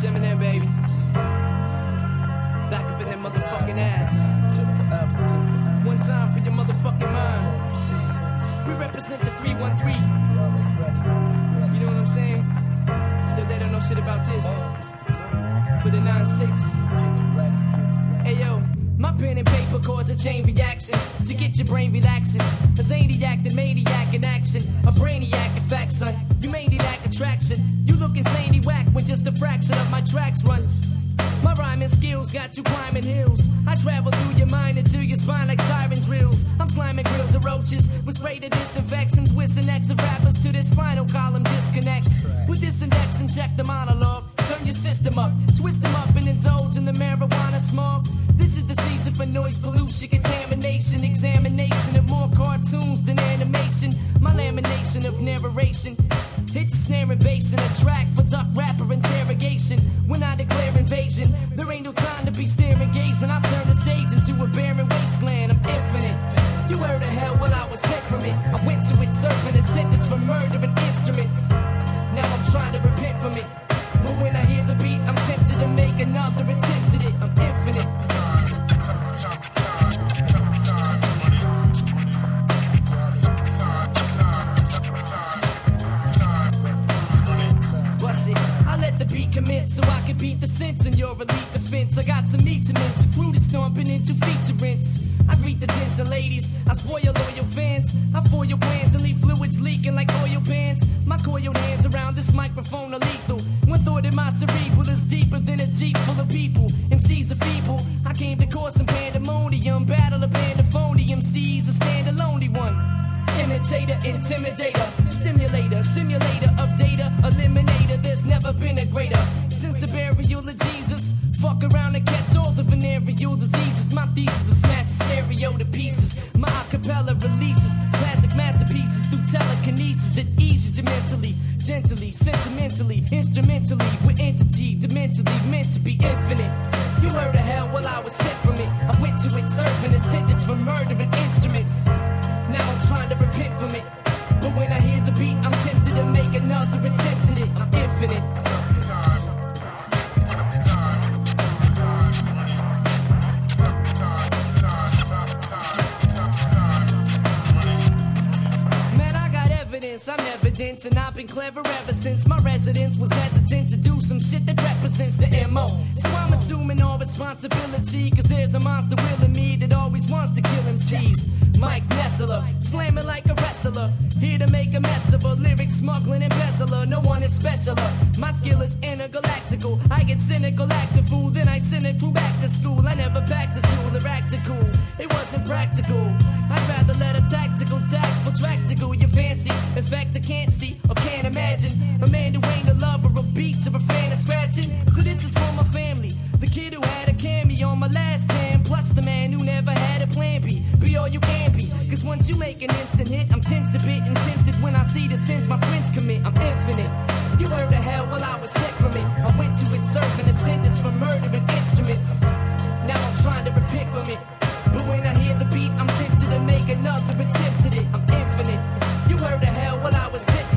It's Eminem, baby. Back up in that motherfucking ass. One time for your motherfucking mind. We represent the 313. You know what I'm saying? Yo, they don't know shit about this. For the 9-6. Hey, yo. My pen and paper cause a chain reaction to get your brain relaxing. A zaniac, the maniac in action. A brainiac, in fact, son. You mainly lack attraction. You look insanely whack when just a fraction of my tracks run. My rhyming skills got you climbing hills. I travel through your mind into your spine like siren drills. I'm sliming grills of roaches with spray to disinfect and twist and X of rappers to this spinal column disconnects. With this index and check the monologue. Turn your system up, twist them up and indulge in the marijuana smog. This is the season for noise pollution, contamination, examination of more cartoons than animation. My lamination of narration. Hits a snare and bass in a track for duck rapper interrogation. When I declare invasion, there ain't no time to be staring, gazing. I turn the stage into a barren wasteland. I'm infinite. You heard of hell, well I was sent from it. I went to it serving a sentence for murdering instruments. Now I'm trying to repent from it. But when I hear the beat, I'm tempted to make another attempt at it. I'm infinite. Commit so I can beat the sense in your elite defense. I got some meat to mince, fruit is stomping into feet to rinse. I greet the gents and ladies, I spoil loyal fans. I foil your plans and leave fluids leaking like oil pans. My coiled hands around this microphone are lethal. One thought in my cerebral is deeper than a jeep full of people. MCs are feeble, I came to cause some pandemonium. Battle of pandophonium, MCs a stand-alone one. Imitator, intimidator, stimulator, simulator of data, eliminator. There's never been a greater since the burial of Jesus. Fuck around and catch all the venereal diseases. My thesis is smash the stereo to pieces. My acapella releases classic masterpieces through telekinesis that eases you mentally, gently, sentimentally, instrumentally. With entity, dementally meant to be infinite. You heard of hell, well I was sent from it. I went to it serving a sentence for murdering instruments. Now I'm trying to repent from it. But when I hear the beat, I'm tempted to make another attempt at it. I'm infinite. Man, I got evidence, I'm evidence, and I've been clever ever since my residence was hesitant to do some shit that represents the MO. So I'm assuming all responsibility, cause there's a monster will in me that always wants to kill MCs. Mike Nessler, slamming like a wrestler. Here to make a mess of a lyric smuggling embezzler. No one is specialer. My skill is intergalactical. I get cynical, act a fool, then I send a crew back to school. I never packed a tool or act a cool. It wasn't practical. I'd rather let a tactical tactful tractical. You fancy, in fact I can't see or can't imagine a man who ain't a lover of beats or a fan of scratching. So this is for my family. The kid who had a cameo on my last 10, plus the man who never had a plan B. Be all you can be, cause once you make an instant hit, I'm tense to bit and tempted when I see the sins my friends commit. I'm infinite. You heard of hell, well I was sent from it. I went to it serving a sentence for murdering instruments. Now I'm trying to repent from it. But when I hear the beat, I'm tempted to make another attempt at it. I'm infinite. You heard of hell, well I was sent